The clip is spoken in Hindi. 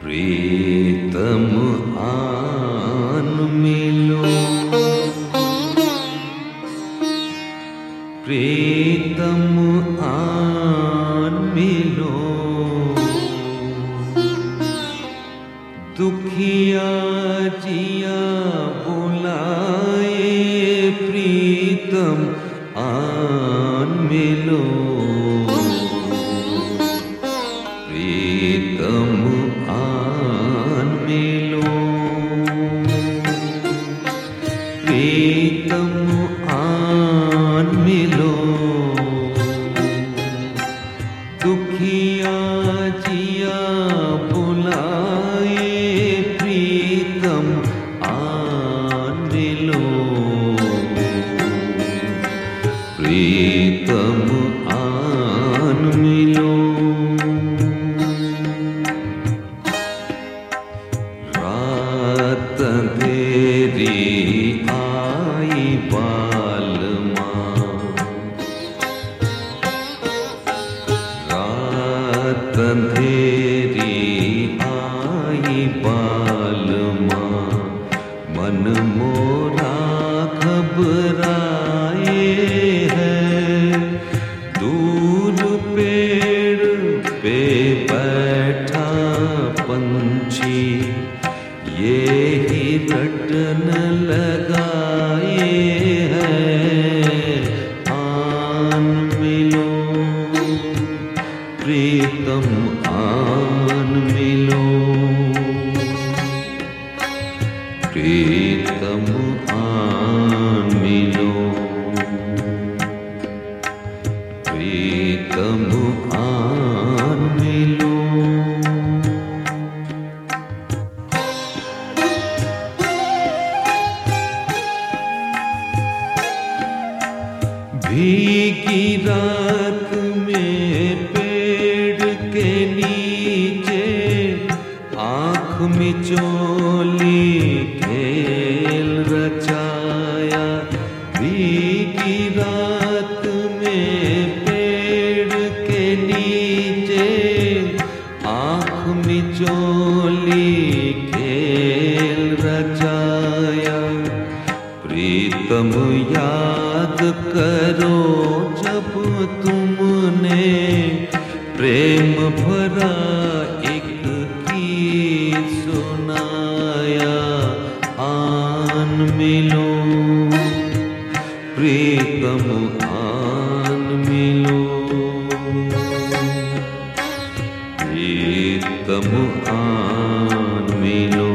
प्रीतम आन मिलो, प्रीतम आन मिलो, दुखिया जिया बुलाए प्रीतम आन मिलो, प्रीतम आन मिलो, प्रीतम आन मिलो, दुखिया जिया बुलाए प्रीतम आन मिलो, प्रीतम आन मिलो। रात अंधेरी आई बालमा, रात अंधेरी आई बालमा, मन मोरा घबराए है, दूर पेड़ पे बैठा पंछी ये ही रटन लगाए है, आन मिलो, प्रीतम आन मिलो, प्रीतम आन मिलो, प्रीतम आन मिलो। भीगी रात में पेड़ के नीचे आँख मिचोली खेल रचाया, भीगी रात में पेड़ के नीचे आँख मिचोली खेल रचाया, प्रीतम याद करो जब तुमने प्रेम भरा एक गीत सुनाया, आन मिलो, प्रीतम आन मिलो, प्रीतम आन मिलो,